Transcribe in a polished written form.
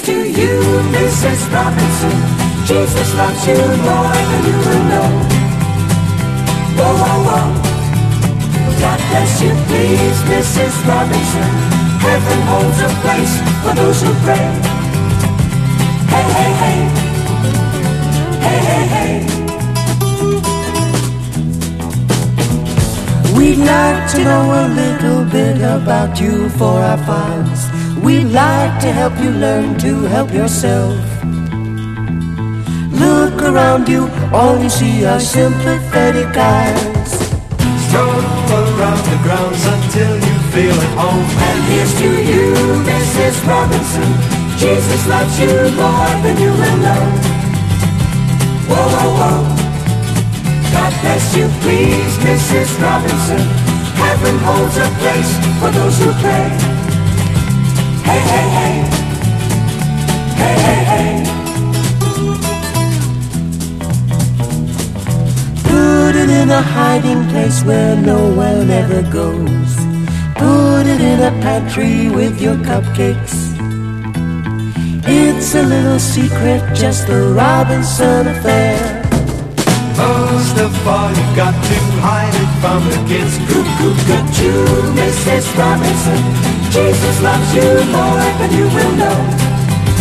to you, Mrs. Robinson. Jesus loves you more than you will know. Whoa, whoa, whoa. God bless you, please, Mrs. Robinson. Heaven holds a place for those who pray. Hey, hey, hey. Hey, hey, hey. We'd like to know a little bit about you for our files. We'd like to help you learn to help yourself. Look around you, all you see are sympathetic eyes. Stroll around the grounds until you feel at home. And here's to you, Mrs. Robinson. Jesus loves you more than you will know. Whoa, whoa, whoa. God bless you, please, Mrs. Robinson. Heaven holds a place for those who pray. Hey, hey, hey. Hey, hey, hey. Put it in a hiding place where no one ever goes. Put it in a pantry with your cupcakes. It's a little secret, just a Robinson affair. Most of all, you've got to hide it from the kids. Good you, Mrs. Robinson. Jesus loves you more than you will know.